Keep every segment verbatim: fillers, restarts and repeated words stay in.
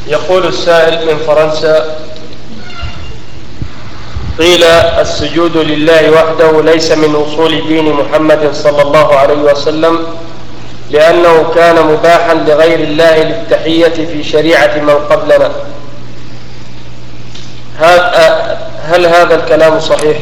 يقول السائل من فرنسا: قيل السجود لله وحده ليس من أصول دين محمد صلى الله عليه وسلم، لأنه كان مباحا لغير الله للتحية في شريعة من قبلنا. هل هذا الكلام صحيح؟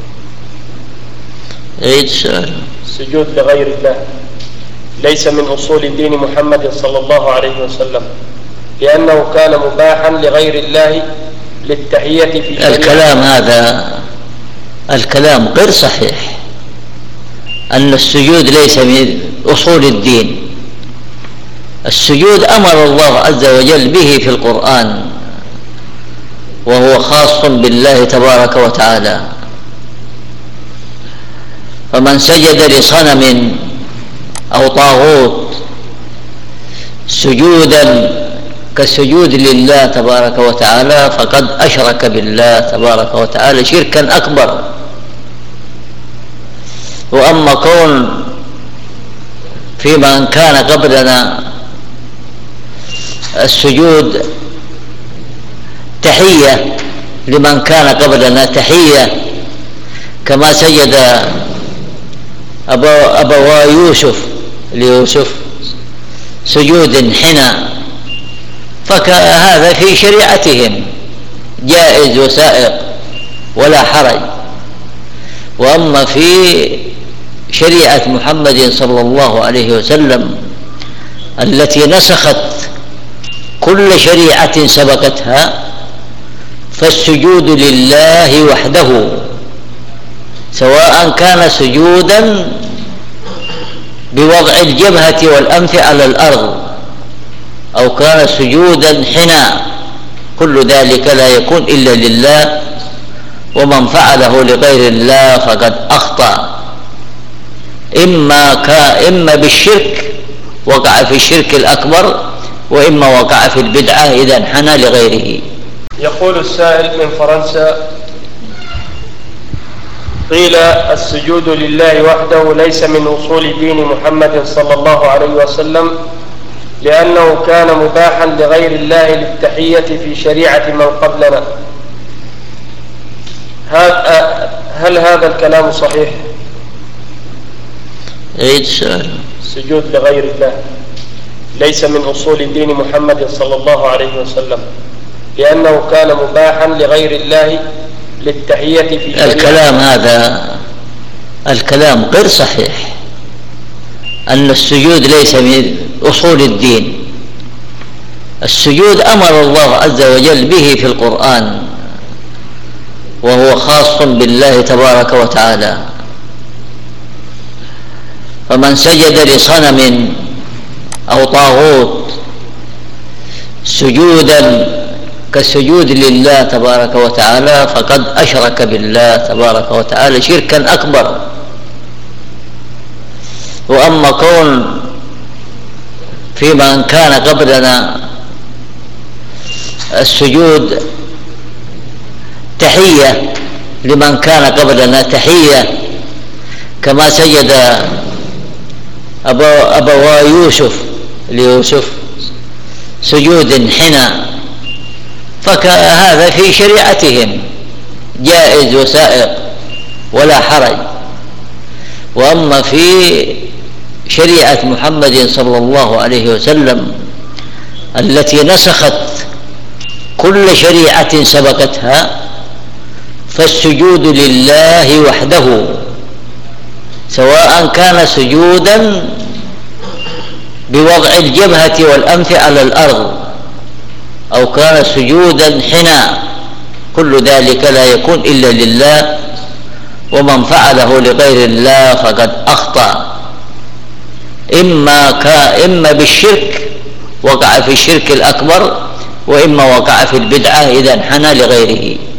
عيد السؤال. السجود لغير الله ليس من أصول دين محمد صلى الله عليه وسلم، لأنه كان مباحا لغير الله للتحية في شريعة. الكلام هذا الكلام غير صحيح، أن السجود ليس من أصول الدين. السجود أمر الله عز وجل به في القرآن، وهو خاص بالله تبارك وتعالى. فمن سجد لصنم أو طاغوت سجودا كالسجود لله تبارك وتعالى فقد أشرك بالله تبارك وتعالى شركا أكبر. وأما كون في من كان قبلنا السجود تحية لمن كان قبلنا، تحية كما سجد أبوا يوسف ليوسف سجود حنى، فهذا في شريعتهم جائز وسائق ولا حرج. وأما في شريعة محمد صلى الله عليه وسلم التي نسخت كل شريعة سبقتها، فالسجود لله وحده، سواء كان سجودا بوضع الجبهة والأنف على الأرض أو كان سجودا حنى، كل ذلك لا يكون إلا لله، ومن فعله لغير الله فقد أخطأ، إما, إما بالشرك وقع في الشرك الأكبر، وإما وقع في البدعة إذا انحنى لغيره. يقول السائل من فرنسا: قيل السجود لله وحده ليس من أصول دين محمد صلى الله عليه وسلم، لأنه كان مباحا لغير الله للتحية في شريعة من قبلنا. هل هذا الكلام صحيح؟ عيد السؤال. السجود لغير الله ليس من أصول دين محمد صلى الله عليه وسلم، لأنه كان مباحا لغير الله للتحية في شريعة. الكلام هذا الكلام غير صحيح، أن السجود ليس من أصول الدين. السجود أمر الله عز وجل به في القرآن، وهو خاص بالله تبارك وتعالى. فمن سجد لصنم أو طاغوت سجودا كالسجود لله تبارك وتعالى فقد أشرك بالله تبارك وتعالى شركا أكبر. وأما كون في من كان قبلنا السجود تحية لمن كان قبلنا، تحية كما سجد أبوا يوسف ليوسف سجود حنى، فهذا في شريعتهم جائز وسائق ولا حرج. وأما في شريعة محمد صلى الله عليه وسلم التي نسخت كل شريعة سبقتها، فالسجود لله وحده، سواء كان سجودا بوضع الجبهة والأنف على الأرض أو كان سجودا حنى، كل ذلك لا يكون إلا لله، ومن فعله لغير الله فقد أخطأ، إما, إما بالشرك وقع في الشرك الأكبر، وإما وقع في البدعة إذا انحنى لغيره.